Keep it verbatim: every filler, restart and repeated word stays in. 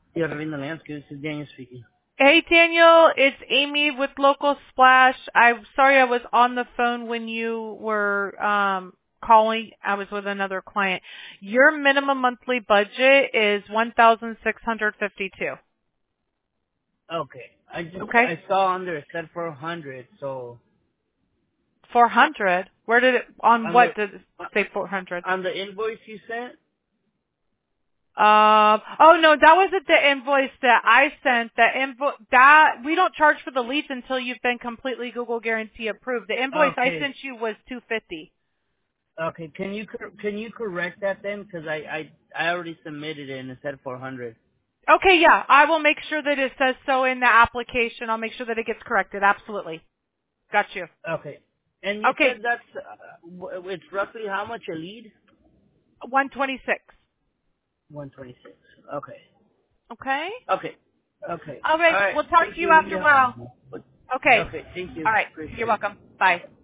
Yeah, Ravina Landscape. This is Daniel speaking. Hey Daniel, it's Amy with Local Splash. I'm sorry I was on the phone when you were um calling. I was with another client. Your minimum monthly budget is one thousand six hundred fifty-two. Okay. I just Okay? I saw under it said four hundred, so four hundred? Where did it, on on the what did it say four hundred? on the invoice you sent. Um, oh no, that wasn't the invoice that I sent. The invo- that, we don't charge for the leads until you've been completely Google Guarantee approved. The invoice I Okay. sent you was two hundred fifty. Okay. Can you cor- can you correct that then? Because I, I I already submitted it and it said four hundred. Okay, yeah, I will make sure that it says so in the application. I'll make sure that it gets corrected. Absolutely. Got you. Okay. And you Okay, said that's uh, w- it's roughly how much a lead? one twenty-six. One twenty six. Okay. Okay? Okay. Okay. All All right, right. we'll talk Thank to you you. after a Yeah. while. Okay. Okay. Thank you. All right. You're Appreciate it. welcome. Bye.